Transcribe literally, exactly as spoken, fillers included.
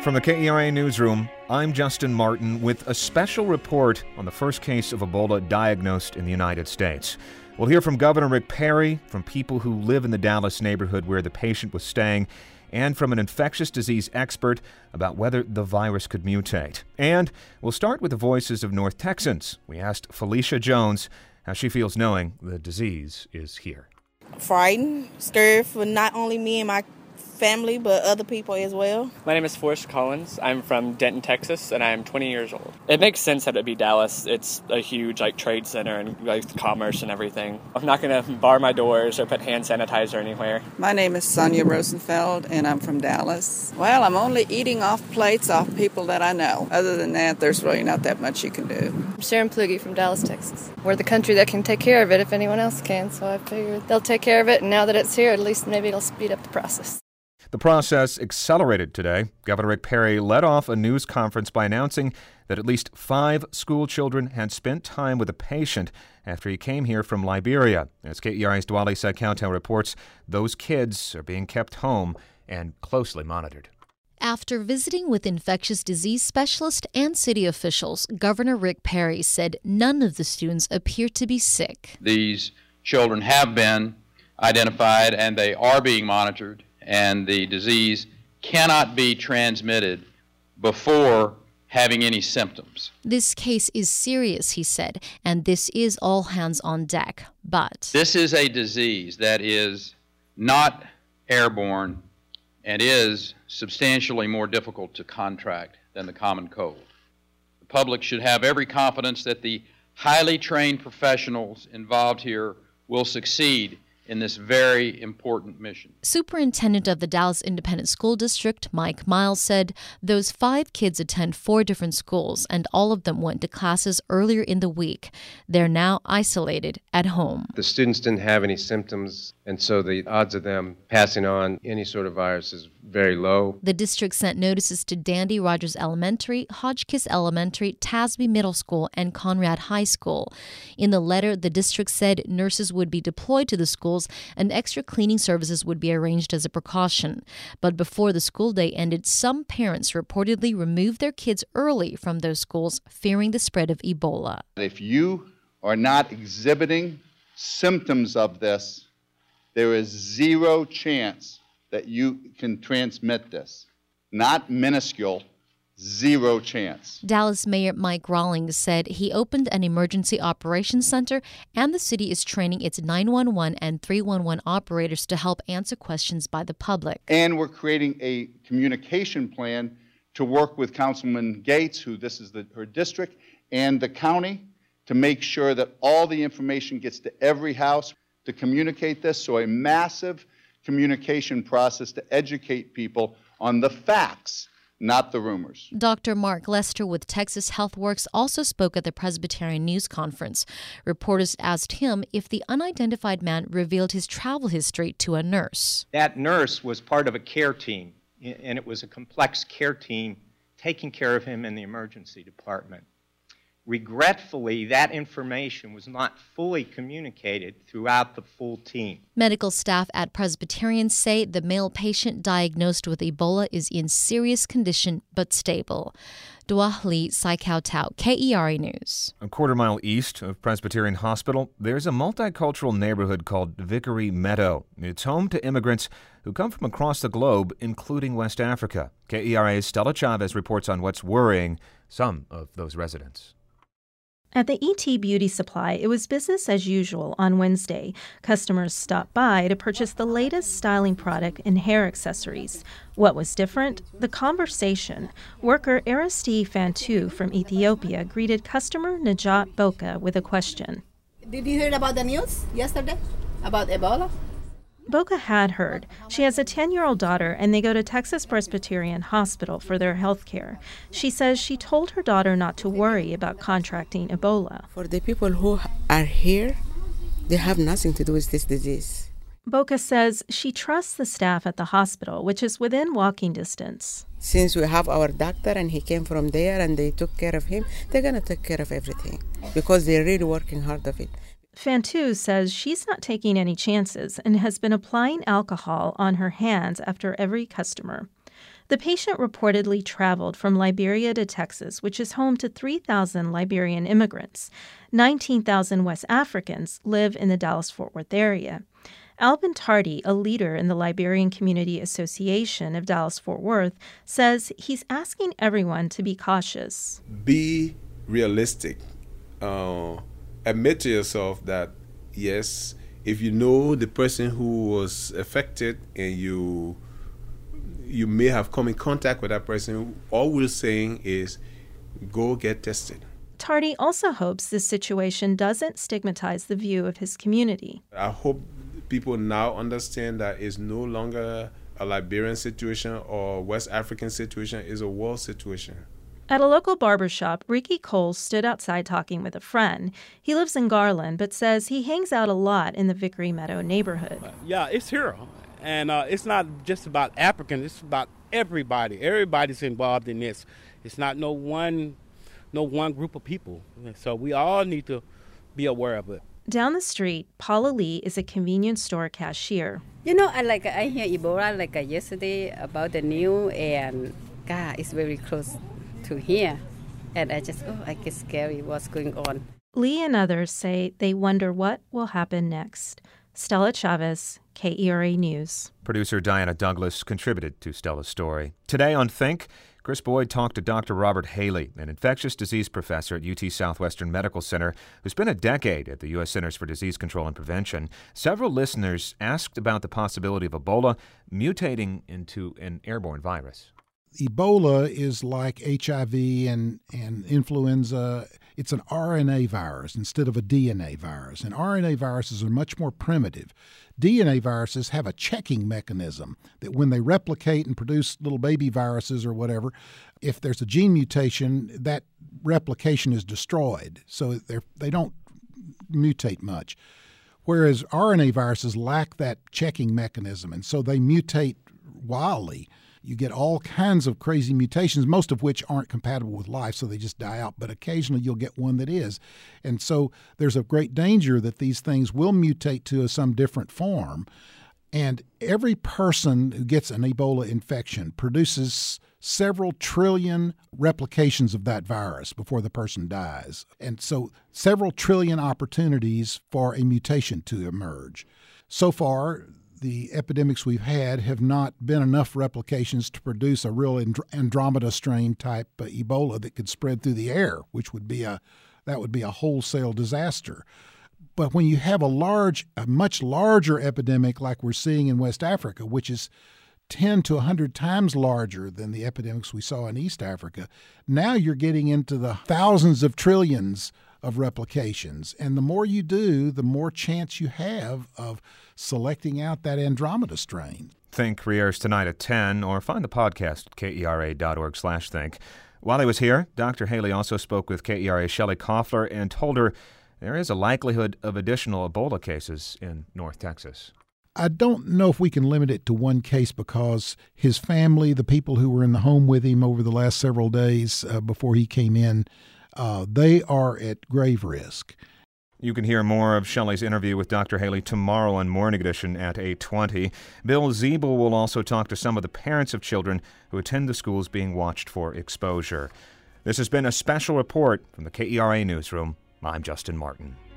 From the K E R A newsroom, I'm Justin Martin with a special report on the first case of Ebola diagnosed in the United States. We'll hear from Governor Rick Perry, from people who live in the Dallas neighborhood where the patient was staying, and from an infectious disease expert about whether the virus could mutate. And we'll start with the voices of North Texans. We asked Felicia Jones how she feels knowing the disease is here. Frightened, scared for not only me and my family, but other people as well. My name is Forrest Collins. I'm from Denton, Texas, and I'm twenty years old. It makes sense that it'd be Dallas. It's a huge like trade center and like commerce and everything. I'm not going to bar my doors or put hand sanitizer anywhere. My name is Sonia Rosenfeld, and I'm from Dallas. Well, I'm only eating off plates off people that I know. Other than that, there's really not that much you can do. I'm Sharon Plugi from Dallas, Texas. We're the country that can take care of it if anyone else can, so I figured they'll take care of it, and now that it's here, at least maybe it'll speed up the process. The process accelerated today. Governor Rick Perry led off a news conference by announcing that at least five school children had spent time with a patient after he came here from Liberia. As K E R A's Dwali Sekautel reports, those kids are being kept home and closely monitored. After visiting with infectious disease specialists and city officials, Governor Rick Perry said none of the students appear to be sick. These children have been identified and they are being monitored, and the disease cannot be transmitted before having any symptoms. This case is serious, he said, and this is all hands on deck. But this is a disease that is not airborne and is substantially more difficult to contract than the common cold. The public should have every confidence that the highly trained professionals involved here will succeed in this very important mission. Superintendent of the Dallas Independent School District, Mike Miles, said those five kids attend four different schools, and all of them went to classes earlier in the week. They're now isolated at home. The students didn't have any symptoms, and so the odds of them passing on any sort of virus is very low. The district sent notices to Dandy Rogers Elementary, Hotchkiss Elementary, Tasby Middle School, and Conrad High School. In the letter, the district said nurses would be deployed to the schools and extra cleaning services would be arranged as a precaution. But before the school day ended, some parents reportedly removed their kids early from those schools, fearing the spread of Ebola. If you are not exhibiting symptoms of this, there is zero chance that you can transmit this. Not minuscule. Zero chance. Dallas Mayor Mike Rawlings said he opened an emergency operations center and the city is training its nine one one and three one one operators to help answer questions by the public. And we're creating a communication plan to work with Councilman Gates, who this is the, her district, and the county to make sure that all the information gets to every house to communicate this. So a massive communication process to educate people on the facts, not the rumors. Doctor Mark Lester with Texas HealthWorks also spoke at the Presbyterian News Conference. Reporters asked him if the unidentified man revealed his travel history to a nurse. That nurse was part of a care team, and it was a complex care team taking care of him in the emergency department. Regretfully, that information was not fully communicated throughout the full team. Medical staff at Presbyterian say the male patient diagnosed with Ebola is in serious condition but stable. Dwali Sekautel, K E R A News. A quarter mile east of Presbyterian Hospital, there's a multicultural neighborhood called Vickery Meadow. It's home to immigrants who come from across the globe, including West Africa. K E R A's Stella Chavez reports on what's worrying some of those residents. At the E T Beauty Supply, it was business as usual on Wednesday. Customers stopped by to purchase the latest styling product and hair accessories. What was different? The conversation. Worker Aristide Fantou from Ethiopia greeted customer Najat Boka with a question. Did you hear about the news yesterday about Ebola? Boka had heard. She has a ten-year-old daughter, and they go to Texas Presbyterian Hospital for their health care. She says she told her daughter not to worry about contracting Ebola. For the people who are here, they have nothing to do with this disease. Boka says she trusts the staff at the hospital, which is within walking distance. Since we have our doctor and he came from there and they took care of him, they're going to take care of everything because they're really working hard of it. Fantou says she's not taking any chances and has been applying alcohol on her hands after every customer. The The patient reportedly traveled from Liberia to Texas, which is home to three thousand Liberian immigrants. nineteen thousand West Africans live in the Dallas-Fort Worth area. Alvin Tardy, a leader in the Liberian Community Association of Dallas-Fort Worth, says he's asking everyone to be cautious. Be realistic. Uh, admit to yourself that, yes, if you know the person who was affected and you you may have come in contact with that person, all we're saying is go get tested. Tardy also hopes this situation doesn't stigmatize the view of his community. I hope people now understand that it's no longer a Liberian situation or West African situation, it's a world situation. At a local barbershop, Ricky Cole stood outside talking with a friend. He lives in Garland, but says he hangs out a lot in the Vickery Meadow neighborhood. Yeah, it's here. And uh, it's not just about Africans, it's about everybody. Everybody's involved in this. It's not no one, no one group of people. So we all need to be aware of it. Down the street, Paula Lee is a convenience store cashier. You know, I like I hear Ebola like uh, yesterday about the news, and God, it's very close to here. And I just, oh, I get scary what's going on. Lee and others say they wonder what will happen next. Stella Chavez, K E R A News. Producer Diana Douglas contributed to Stella's story. Today on Think, Chris Boyd talked to Doctor Robert Haley, an infectious disease professor at U T Southwestern Medical Center who spent a decade at the U S Centers for Disease Control and Prevention. Several listeners asked about the possibility of Ebola mutating into an airborne virus. Ebola is like H I V and, and influenza. It's an R N A virus instead of a D N A virus. And R N A viruses are much more primitive. D N A viruses have a checking mechanism that when they replicate and produce little baby viruses or whatever, if there's a gene mutation, that replication is destroyed. So they're, they don't mutate much. Whereas R N A viruses lack that checking mechanism, and so they mutate wildly. You get all kinds of crazy mutations, most of which aren't compatible with life, so they just die out. But occasionally you'll get one that is. And so there's a great danger that these things will mutate to some different form. And every person who gets an Ebola infection produces several trillion replications of that virus before the person dies. And so several trillion opportunities for a mutation to emerge. So far, the epidemics we've had have not been enough replications to produce a real Andromeda strain type uh, Ebola that could spread through the air, which would be a that would be a wholesale disaster. But when you have a large, a much larger epidemic like we're seeing in West Africa, which is ten to one hundred times larger than the epidemics we saw in East Africa, now you're getting into the thousands of trillions of replications. And the more you do, the more chance you have of selecting out that Andromeda strain. Think re-airs tonight at ten, or find the podcast at K E R A dot org slash think. While he was here, Doctor Haley also spoke with K E R A's Shelley Koffler and told her there is a likelihood of additional Ebola cases in North Texas. I don't know if we can limit it to one case because his family, the people who were in the home with him over the last several days uh, before he came in, Uh, they are at grave risk. You can hear more of Shelley's interview with Doctor Haley tomorrow on Morning Edition at eight twenty. Bill Ziebel will also talk to some of the parents of children who attend the schools being watched for exposure. This has been a special report from the K E R A Newsroom. I'm Justin Martin.